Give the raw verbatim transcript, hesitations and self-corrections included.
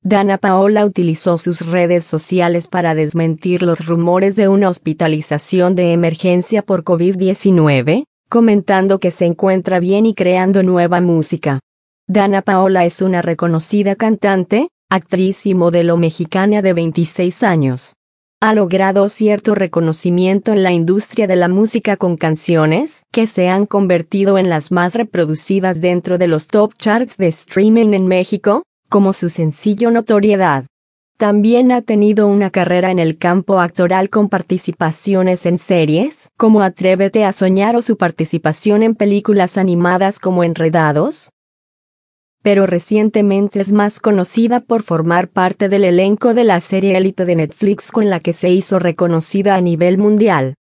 Danna Paola utilizó sus redes sociales para desmentir los rumores de una hospitalización de emergencia por COVID diecinueve, comentando que se encuentra bien y creando nueva música. Danna Paola es una reconocida cantante, actriz y modelo mexicana de veintiséis años. Ha logrado cierto reconocimiento en la industria de la música con canciones que se han convertido en las más reproducidas dentro de los top charts de streaming en México, como su sencillo Notoriedad. También ha tenido una carrera en el campo actoral con participaciones en series como Atrévete a Soñar o su participación en películas animadas como Enredados. Pero recientemente es más conocida por formar parte del elenco de la serie Élite de Netflix, con la que se hizo reconocida a nivel mundial.